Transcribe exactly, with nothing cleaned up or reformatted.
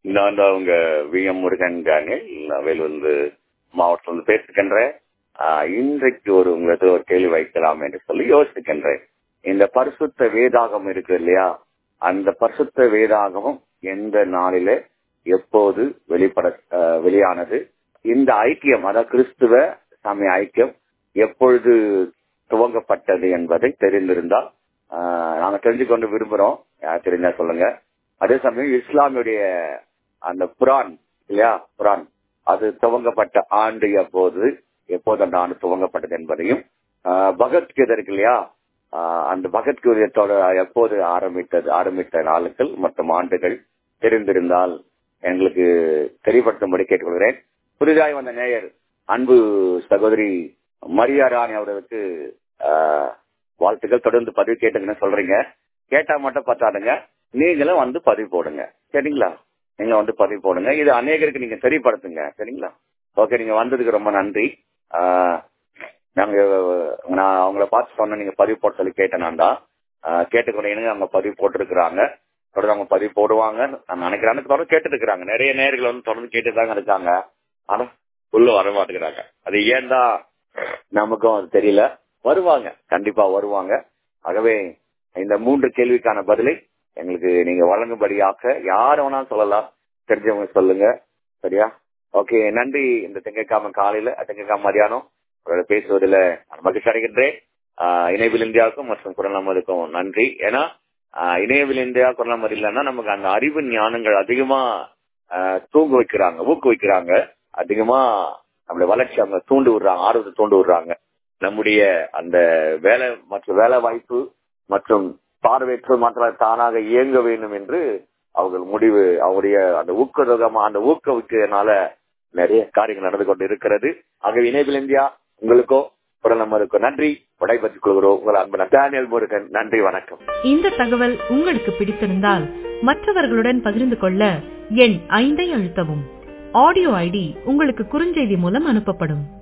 நான் தான் உங்க வி எம் முருகன் வேலூர்ந்து மாவட்டத்தில் வந்து பேசுகின்றேன். இன்றைக்கு ஒரு உங்களுக்கு ஒரு கேள்வி வைக்கலாம் என்று சொல்லி யோசிக்கின்றேன். இந்த பரிசுத்த வேதாகம் இருக்கு இல்லையா, அந்த பரிசுத்த வேதாகமும் எந்த நாளிலே எப்போது வெளிப்பட வெளியானது, இந்த ஐக்கியம் அதாவது கிறிஸ்துவ சமய ஐக்கியம் எப்பொழுது துவங்கப்பட்டது என்பதை தெரிந்திருந்தால் நாங்க தெரிஞ்சு கொண்டு விரும்புறோம். யார் தெரிஞ்சா சொல்லுங்க. அதே சமயம் இஸ்லாமியுடைய அந்த குரான் இல்லையா, குரான் அது துவங்கப்பட்ட ஆண்டு எப்போது எப்போது அந்த ஆண்டு துவங்கப்பட்டது என்பதையும், பகவத்கீதை இருக்கு இல்லையா, அந்த பகவத்கீதையத்தோட எப்போது ஆரம்பித்தது ஆரம்பித்த நாளுக்கள் மற்றும் ஆண்டுகள் தெரிந்திருந்தால் எங்களுக்கு தெளிவுபடுத்தும்படி கேட்டுக்கொள்கிறேன். புதிதாய் வந்த நேயர் அன்பு சகோதரி மரியா ராணி அவர்களுக்கு வாழ்த்துக்கள். தொடர்ந்து பதிவு கேட்டுங்கன்னு சொல்றீங்க. கேட்டா மட்டும் பார்த்தாடுங்க, நீங்களும் வந்து பதிவு போடுங்க. சரிங்களா? நீங்க வந்து பதிவு போடுங்க. இது அநேகருக்கு நீங்க தெரியப்படுத்துங்க. சரிங்களா? ஓகே, நீங்க வந்ததுக்கு ரொம்ப நன்றி. நாங்க நான் அவங்கள பார்த்து சொன்ன நீங்க பதிவு போட சொல்லி கேட்டேன். நான் தான் கேட்டுக்கொண்டேன்னு அவங்க பதிவு போட்டுருக்குறாங்க. தொடர்ந்து அவங்க பதிவு போடுவாங்க நான் நினைக்கிறேன். தொடர்ந்து கேட்டு இருக்கிறாங்க. நிறைய நேர்கள் வந்து தொடர்ந்து கேட்டுதாங்க இருக்காங்க. ஆனா உள்ள வர மாட்டேங்கிறாங்க. அது ஏன் தான் நமக்கும் அது தெரியல. வருவாங்க, கண்டிப்பா வருவாங்க. ஆகவே இந்த மூன்று கேள்விக்கான பதிலை எங்களுக்கு நீங்க வழங்கும்படியாக யார் வேணாலும் சொல்லலாம், தெரிஞ்சவங்க சொல்லுங்க. சரியா? ஓகே, நன்றி. இந்த திங்கட்கிழமை காலையில திங்கட்கிழமை மதியானம் பேசுவதில் மகிழ்ச்சி அடைகின்றேன். இணைவில் இந்தியாவுக்கும் மற்றும் குரல் நமதுக்கும் நன்றி. ஏன்னா இணையவில் இந்தியா குரல் நமது இல்லைன்னா நமக்கு அந்த அறிவு ஞானங்கள் அதிகமா தூங்க வைக்கிறாங்க, ஊக்குவிக்கிறாங்க. அதிகமா நம்மளுடைய வளர்ச்சி அவங்க தூண்டு விடுறாங்க, ஆர்வத்தை தூண்டு விடுறாங்க. நம்முடைய அந்த வேலை மற்றும் வேலை வாய்ப்பு மற்றும் பார்வையற்ற மாற்ற தானாக இயங்க வேண்டும் என்று அவர்கள் முடிவு, அவருடைய அந்த ஊக்கதமா அந்த ஊக்குவிக்கிறதுனால நிறைய காரியங்கள் நடந்து கொண்டு இருக்கிறது. ஆகவே இணையவில் இந்தியா உங்களுக்கோ குரல் நமதுக்கோ நன்றி. விடைபெற்றுக் கொள்கிறோம். உங்கள் அன்பு டேனியல் முருகன். நன்றி, வணக்கம். இந்த தகவல் உங்களுக்கு பிடித்திருந்தால் மற்றவர்களுடன் பகிர்ந்து கொள்ள எண் ஐந்தை அழுத்தவும். ஆடியோ ஐடி உங்களுக்கு குறுஞ்செய்தி மூலம் அனுப்பப்படும்.